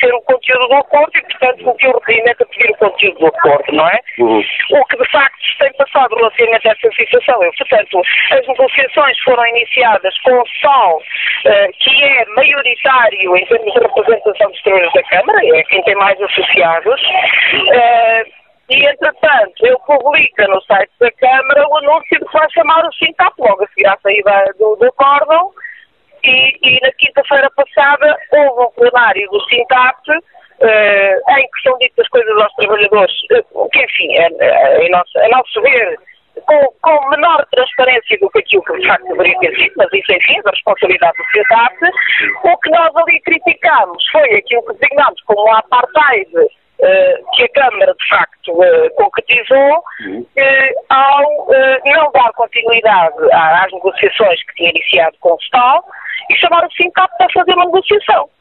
conhecer o conteúdo do acordo e, portanto, o que eu requerimento a pedir o conteúdo do acordo, não é? O que, de facto, se tem passado relativamente a essa situação. Portanto, as negociações foram iniciadas com o SOL, que é maioritário em termos de representação dos trabalhadores da Câmara, é quem tem mais associados, e, entretanto, ele publica no site da Câmara o anúncio de que vai chamar o SINTAP logo a seguir à saída do acórdão, e na quinta-feira passada houve um plenário do SINTAP em que são ditas coisas aos trabalhadores, que, enfim, a nosso ver, com menor transparência do que aquilo que de facto deveria ter sido, mas isso, enfim, é da responsabilidade do SINTAP. O que nós ali criticámos foi aquilo que designámos como um apartheid, que a Câmara, de facto, concretizou, ao não dar continuidade às negociações que tinha iniciado com o STAL e chamar o SINTAP para fazer uma negociação.